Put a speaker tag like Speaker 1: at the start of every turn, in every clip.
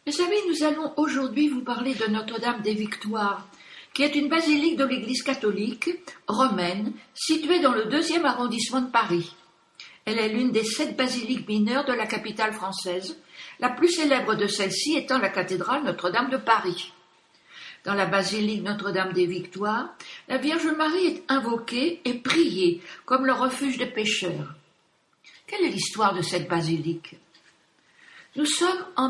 Speaker 1: Mes amis, nous allons aujourd'hui vous parler de Notre-Dame des Victoires, qui est une basilique de l'Église catholique romaine située dans le 2e arrondissement de Paris. Elle est l'une des 7 basiliques mineures de la capitale française, la plus célèbre de celle-ci étant la cathédrale Notre-Dame de Paris. Dans la basilique Notre-Dame des Victoires, la Vierge Marie est invoquée et priée comme le refuge des pécheurs. Quelle est l'histoire de cette basilique ? Nous sommes en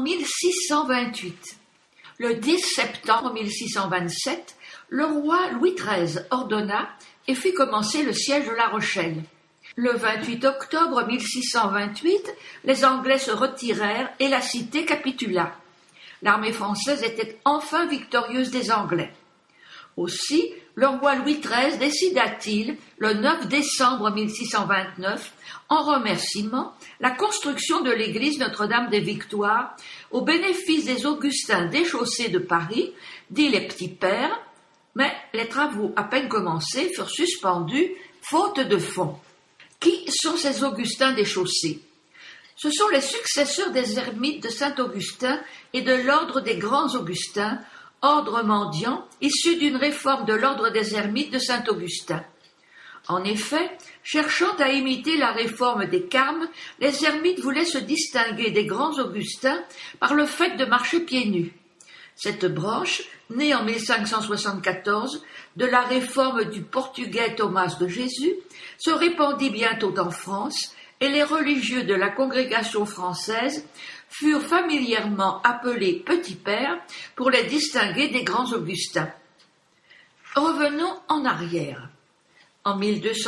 Speaker 1: 1628. Le 10 septembre 1627, le roi Louis XIII ordonna et fit commencer le siège de La Rochelle. Le 28 octobre 1628, les Anglais se retirèrent et la cité capitula. L'armée française était enfin victorieuse des Anglais. Aussi, le roi Louis XIII décida-t-il, le 9 décembre 1629, en remerciement, la construction de l'église Notre-Dame des Victoires au bénéfice des Augustins déchaussés de Paris, dits les Petits Pères, mais les travaux à peine commencés furent suspendus, faute de fonds. Qui sont ces Augustins déchaussés ? Ce sont les successeurs des ermites de Saint-Augustin et de l'ordre des Grands Augustins, ordre mendiant issu d'une réforme de l'ordre des ermites de Saint-Augustin. En effet, cherchant à imiter la réforme des Carmes, les ermites voulaient se distinguer des Grands Augustins par le fait de marcher pieds nus. Cette branche, née en 1574 de la réforme du Portugais Thomas de Jésus, se répandit bientôt en France et les religieux de la congrégation française furent familièrement appelés Petits Pères pour les distinguer des Grands Augustins. Revenons en arrière. En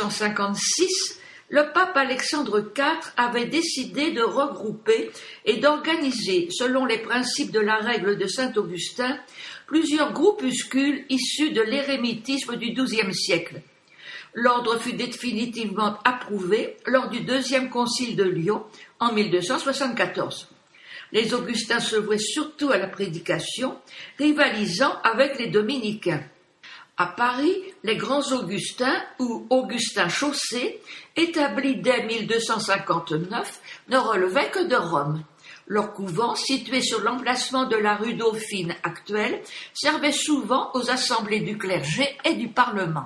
Speaker 1: 1256, le pape Alexandre IV avait décidé de regrouper et d'organiser, selon les principes de la règle de Saint-Augustin, plusieurs groupuscules issus de l'érémitisme du XIIe siècle. L'ordre fut définitivement approuvé lors du 2e concile de Lyon en 1274. Les Augustins se vouaient surtout à la prédication, rivalisant avec les dominicains. À Paris, les Grands Augustins, ou Augustins chaussés, établis dès 1259, ne relevaient que de Rome. Leur couvent, situé sur l'emplacement de la rue Dauphine actuelle, servait souvent aux assemblées du clergé et du Parlement.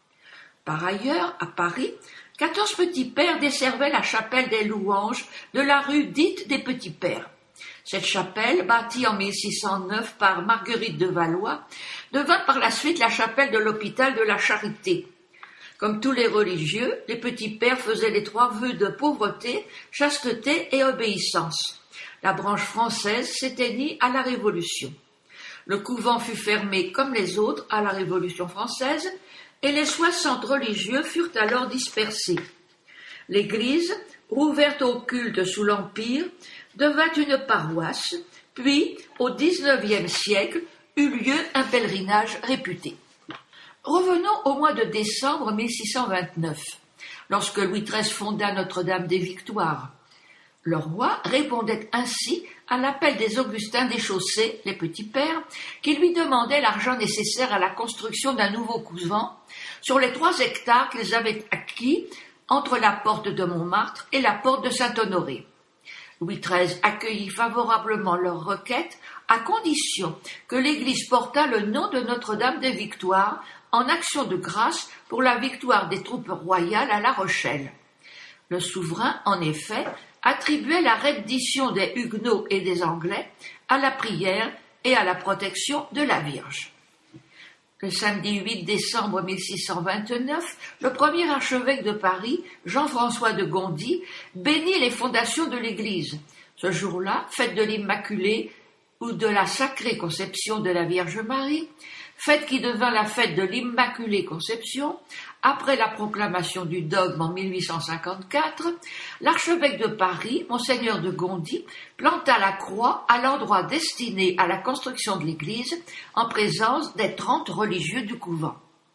Speaker 1: Par ailleurs, à Paris, 14 petits pères desservaient la chapelle des Louanges de la rue dite des Petits Pères. Cette chapelle, bâtie en 1609 par Marguerite de Valois, devint par la suite la chapelle de l'hôpital de la Charité. Comme tous les religieux, les Petits Pères faisaient les 3 vœux de pauvreté, chasteté et obéissance. La branche française s'éteignit à la Révolution. Le couvent fut fermé comme les autres à la Révolution française et les 60 religieux furent alors dispersés. L'église, rouverte au culte sous l'Empire, devint une paroisse, puis, au XIXe siècle, eut lieu un pèlerinage réputé. Revenons au mois de décembre 1629, lorsque Louis XIII fonda Notre-Dame des Victoires. Le roi répondait ainsi à l'appel des Augustins déchaussés, les Petits Pères, qui lui demandaient l'argent nécessaire à la construction d'un nouveau couvent sur les 3 hectares qu'ils avaient acquis entre la porte de Montmartre et la porte de Saint-Honoré. Louis XIII accueillit favorablement leur requête à condition que l'Église portât le nom de Notre-Dame des Victoires en action de grâce pour la victoire des troupes royales à La Rochelle. Le souverain, en effet, attribuait la reddition des Huguenots et des Anglais à la prière et à la protection de la Vierge. Le samedi 8 décembre 1629, le premier archevêque de Paris, Jean-François de Gondi, bénit les fondations de l'église. Ce jour-là, fête de l'Immaculée ou de la Sacrée Conception de la Vierge Marie, fête qui devint la fête de l'Immaculée Conception, après la proclamation du dogme en 1854, l'archevêque de Paris, Monseigneur de Gondi, planta la croix à l'endroit destiné à la construction de l'église, en présence des 30 religieux du couvent.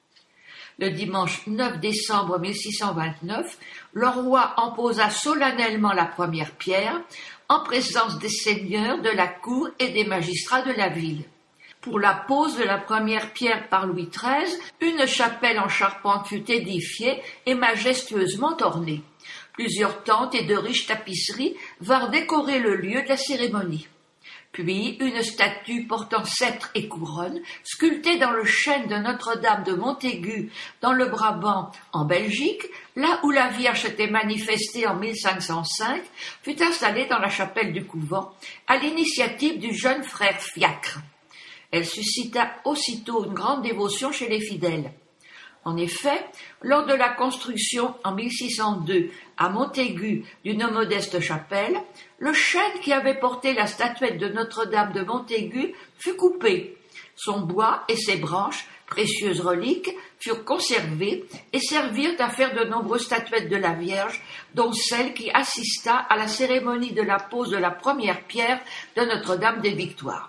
Speaker 1: Le dimanche 9 décembre 1629, le roi en posa solennellement la première pierre, en présence des seigneurs de la cour et des magistrats de la ville. Pour la pose de la première pierre par Louis XIII, une chapelle en charpente fut édifiée et majestueusement ornée. Plusieurs tentes et de riches tapisseries vinrent décorer le lieu de la cérémonie. Puis une statue portant sceptre et couronne, sculptée dans le chêne de Notre-Dame de Montaigu, dans le Brabant, en Belgique, là où la Vierge s'était manifestée en 1505, fut installée dans la chapelle du couvent, à l'initiative du jeune frère Fiacre. Elle suscita aussitôt une grande dévotion chez les fidèles. En effet, lors de la construction en 1602 à Montaigu d'une modeste chapelle, le chêne qui avait porté la statuette de Notre-Dame de Montaigu fut coupé. Son bois et ses branches, précieuses reliques, furent conservés et servirent à faire de nombreuses statuettes de la Vierge, dont celle qui assista à la cérémonie de la pose de la première pierre de Notre-Dame des Victoires.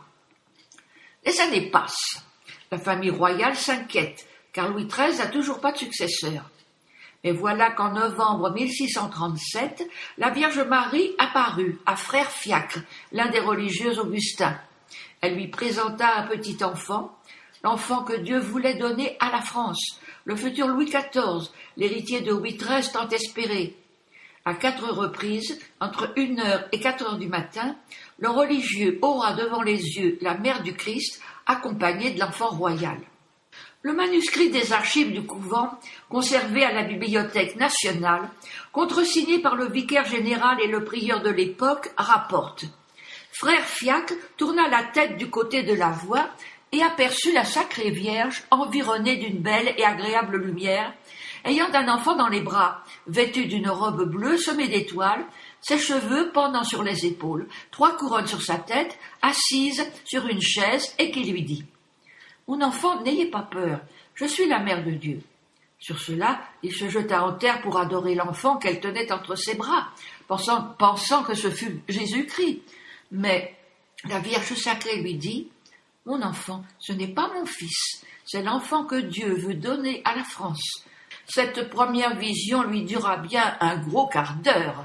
Speaker 1: Les années passent. La famille royale s'inquiète, car Louis XIII n'a toujours pas de successeur. Mais voilà qu'en novembre 1637, la Vierge Marie apparut à frère Fiacre, l'un des religieux augustins. Elle lui présenta un petit enfant, l'enfant que Dieu voulait donner à la France, le futur Louis XIV, l'héritier de Louis XIII tant espéré. À 4 reprises, entre 1h et 4h du matin, le religieux aura devant les yeux la mère du Christ, accompagnée de l'enfant royal. Le manuscrit des archives du couvent, conservé à la Bibliothèque nationale, contresigné par le vicaire général et le prieur de l'époque, rapporte « Frère Fiacre tourna la tête du côté de la voie et aperçut la Sacrée Vierge environnée d'une belle et agréable lumière, ayant un enfant dans les bras, vêtu d'une robe bleue semée d'étoiles, ses cheveux pendant sur les épaules, 3 couronnes sur sa tête, assise sur une chaise, et qui lui dit « Mon enfant, n'ayez pas peur, je suis la mère de Dieu. » Sur cela, il se jeta en terre pour adorer l'enfant qu'elle tenait entre ses bras, pensant que ce fût Jésus-Christ. Mais la Vierge sacrée lui dit « Mon enfant, ce n'est pas mon fils, c'est l'enfant que Dieu veut donner à la France. » Cette première vision lui dura bien un gros quart d'heure.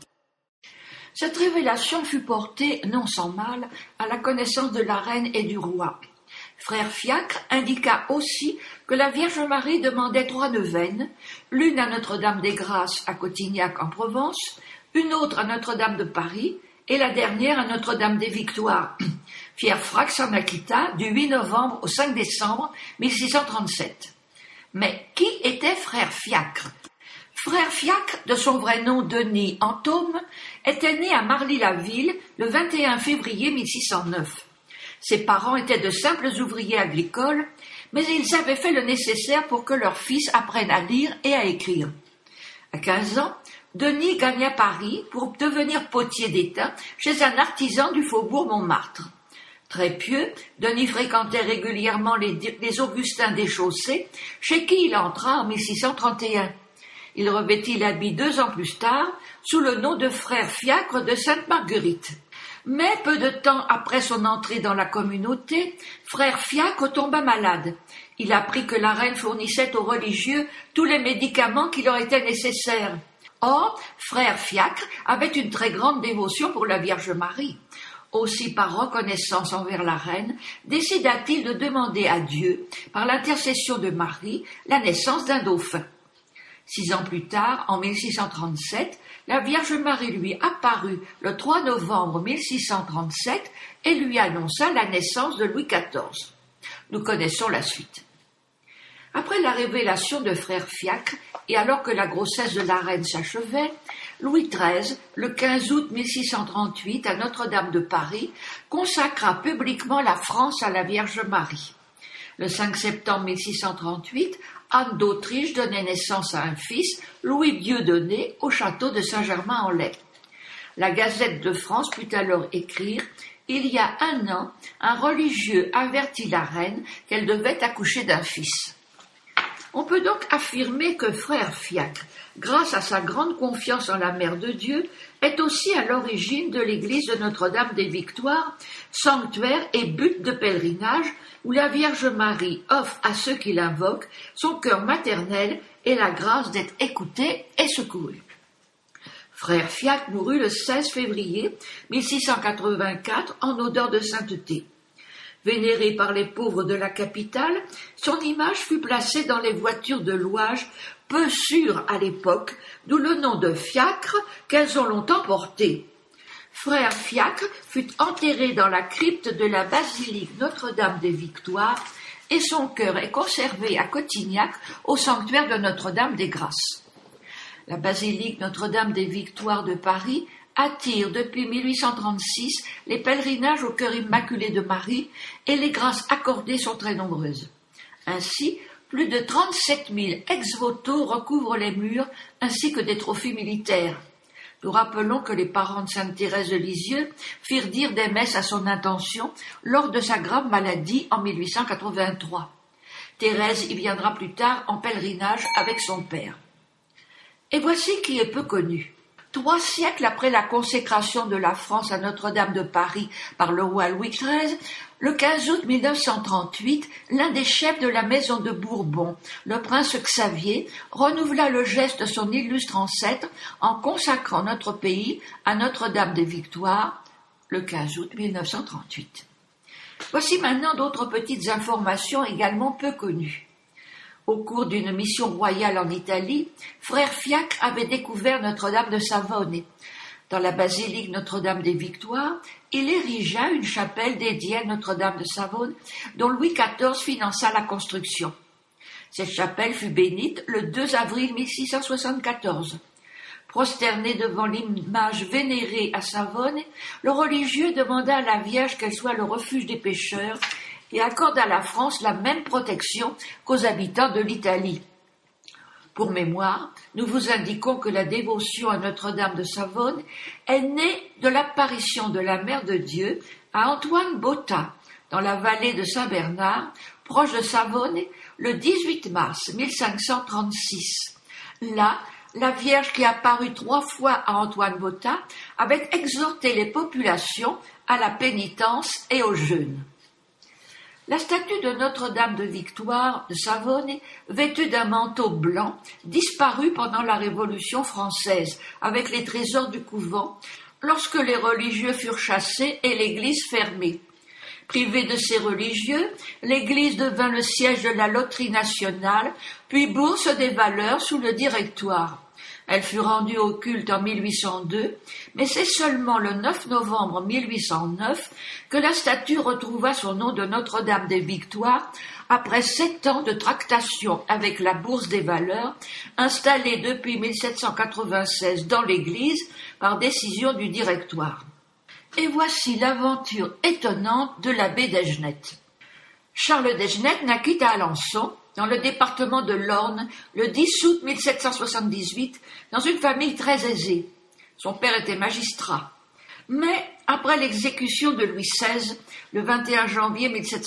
Speaker 1: Cette révélation fut portée, non sans mal, à la connaissance de la reine et du roi. Frère Fiacre indiqua aussi que la Vierge Marie demandait 3 neuvaines, l'une à Notre-Dame des Grâces à Cotignac en Provence, une autre à Notre-Dame de Paris et la dernière à Notre-Dame des Victoires. Fier Frac s'en acquitta du 8 novembre au 5 décembre 1637. Mais qui était frère Fiacre ? Frère Fiacre, de son vrai nom Denis Antôme, était né à Marly-la-Ville le 21 février 1609. Ses parents étaient de simples ouvriers agricoles, mais ils avaient fait le nécessaire pour que leur fils apprenne à lire et à écrire. À 15 ans, Denis gagna Paris pour devenir potier d'étain chez un artisan du faubourg Montmartre. Très pieux, Denis fréquentait régulièrement les Augustins des Chaussées, chez qui il entra en 1631. Il revêtit l'habit 2 ans plus tard, sous le nom de frère Fiacre de Sainte-Marguerite. Mais peu de temps après son entrée dans la communauté, frère Fiacre tomba malade. Il apprit que la reine fournissait aux religieux tous les médicaments qui leur étaient nécessaires. Or, frère Fiacre avait une très grande dévotion pour la Vierge Marie. Aussi, par reconnaissance envers la reine, décida-t-il de demander à Dieu, par l'intercession de Marie, la naissance d'un dauphin. 6 ans plus tard, en 1637, la Vierge Marie lui apparut le 3 novembre 1637 et lui annonça la naissance de Louis XIV. Nous connaissons la suite. Après la révélation de frère Fiacre, et alors que la grossesse de la reine s'achevait, Louis XIII, le 15 août 1638, à Notre-Dame de Paris, consacra publiquement la France à la Vierge Marie. Le 5 septembre 1638, Anne d'Autriche donnait naissance à un fils, Louis Dieudonné, au château de Saint-Germain-en-Laye. La Gazette de France put alors écrire « Il y a 1 an, un religieux avertit la reine qu'elle devait accoucher d'un fils ». On peut donc affirmer que frère Fiacre, grâce à sa grande confiance en la Mère de Dieu, est aussi à l'origine de l'église de Notre-Dame des Victoires, sanctuaire et but de pèlerinage où la Vierge Marie offre à ceux qui l'invoquent son cœur maternel et la grâce d'être écoutés et secourus. Frère Fiacre mourut le 16 février 1684 en odeur de sainteté. Vénéré par les pauvres de la capitale, son image fut placée dans les voitures de louage, peu sûres à l'époque, d'où le nom de fiacre qu'elles ont longtemps porté. Frère Fiacre fut enterré dans la crypte de la basilique Notre-Dame des Victoires et son cœur est conservé à Cotignac au sanctuaire de Notre-Dame des Grâces. La basilique Notre-Dame des Victoires de Paris attire depuis 1836 les pèlerinages au cœur immaculé de Marie et les grâces accordées sont très nombreuses. Ainsi, plus de 37 000 ex-voto recouvrent les murs ainsi que des trophées militaires. Nous rappelons que les parents de Sainte Thérèse de Lisieux firent dire des messes à son intention lors de sa grave maladie en 1883. Thérèse y viendra plus tard en pèlerinage avec son père. Et voici qui est peu connu. 3 siècles après la consécration de la France à Notre-Dame de Paris par le roi Louis XIII, le 15 août 1938, l'un des chefs de la maison de Bourbon, le prince Xavier, renouvela le geste de son illustre ancêtre en consacrant notre pays à Notre-Dame des Victoires le 15 août 1938. Voici maintenant d'autres petites informations également peu connues. Au cours d'une mission royale en Italie, frère Fiacre avait découvert Notre-Dame de Savone. Dans la basilique Notre-Dame des Victoires, il érigea une chapelle dédiée à Notre-Dame de Savone, dont Louis XIV finança la construction. Cette chapelle fut bénite le 2 avril 1674. Prosterné devant l'image vénérée à Savone, le religieux demanda à la Vierge qu'elle soit le refuge des pécheurs et accorde à la France la même protection qu'aux habitants de l'Italie. Pour mémoire, nous vous indiquons que la dévotion à Notre-Dame de Savone est née de l'apparition de la Mère de Dieu à Antoine Botta, dans la vallée de Saint-Bernard, proche de Savone, le 18 mars 1536. Là, la Vierge qui apparut 3 fois à Antoine Botta avait exhorté les populations à la pénitence et au jeûne. La statue de Notre-Dame de Victoire de Savone, vêtue d'un manteau blanc, disparut pendant la Révolution française avec les trésors du couvent, lorsque les religieux furent chassés et l'église fermée. Privée de ses religieux, l'église devint le siège de la loterie nationale, puis bourse des valeurs sous le Directoire. Elle fut rendue au culte en 1802, mais c'est seulement le 9 novembre 1809 que la statue retrouva son nom de Notre-Dame des Victoires après 7 ans de tractation avec la Bourse des valeurs, installée depuis 1796 dans l'église par décision du Directoire. Et voici l'aventure étonnante de l'abbé Desgenet. Charles Desgenet naquit à Alençon, dans le département de l'Orne, le 10 août 1778, dans une famille très aisée. Son père était magistrat. Mais, après l'exécution de Louis XVI, le 21 janvier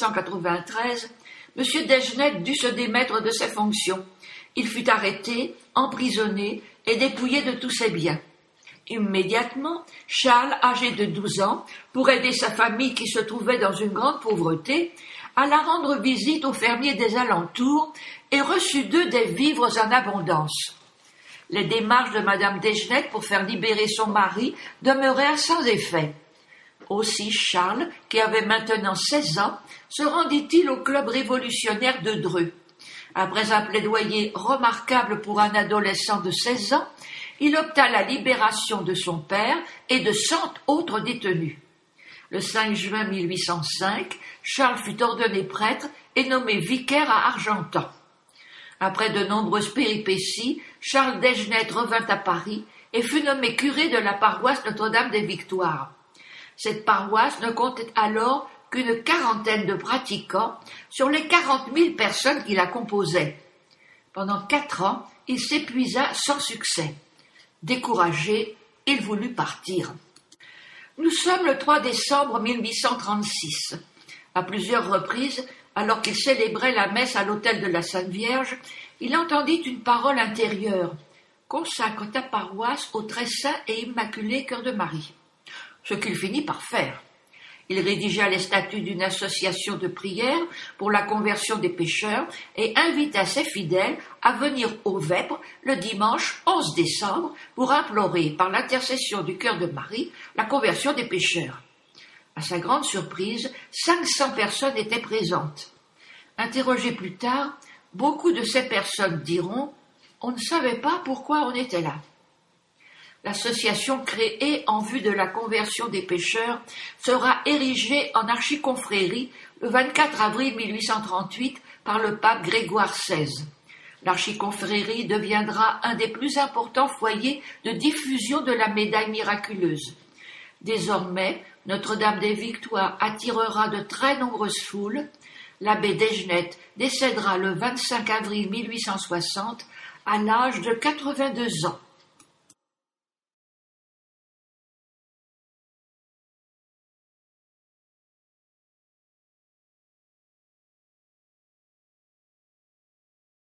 Speaker 1: 1793, M. Desgenet dut se démettre de ses fonctions. Il fut arrêté, emprisonné et dépouillé de tous ses biens. Immédiatement, Charles, âgé de 12 ans, pour aider sa famille qui se trouvait dans une grande pauvreté, alla rendre visite aux fermiers des alentours et reçut d'eux des vivres en abondance. Les démarches de Madame Desgenet pour faire libérer son mari demeurèrent sans effet. Aussi Charles, qui avait maintenant 16 ans, se rendit-il au club révolutionnaire de Dreux. Après un plaidoyer remarquable pour un adolescent de 16 ans, il obtint la libération de son père et de 100 autres détenus. Le 5 juin 1805, Charles fut ordonné prêtre et nommé vicaire à Argentan. Après de nombreuses péripéties, Charles Desgenet revint à Paris et fut nommé curé de la paroisse Notre-Dame des Victoires. Cette paroisse ne comptait alors qu'une quarantaine de pratiquants sur les 40 000 personnes qui la composaient. Pendant 4 ans, il s'épuisa sans succès. Découragé, il voulut partir. Nous sommes le 3 décembre 1836. À plusieurs reprises, alors qu'il célébrait la messe à l'autel de la Sainte Vierge, il entendit une parole intérieure. « Consacre ta paroisse au très saint et immaculé cœur de Marie. » Ce qu'il finit par faire. Il rédigea les statuts d'une association de prière pour la conversion des pécheurs et invita ses fidèles à venir au Vêpres le dimanche 11 décembre pour implorer, par l'intercession du cœur de Marie, la conversion des pécheurs. À sa grande surprise, 500 personnes étaient présentes. Interrogés plus tard, beaucoup de ces personnes diront « On ne savait pas pourquoi on était là ». L'association créée en vue de la conversion des pêcheurs sera érigée en archiconfrérie le 24 avril 1838 par le pape Grégoire XVI. L'archiconfrérie deviendra un des plus importants foyers de diffusion de la médaille miraculeuse. Désormais, Notre-Dame des Victoires attirera de très nombreuses foules. L'abbé Desgenettes décédera le 25 avril 1860 à l'âge de 82 ans.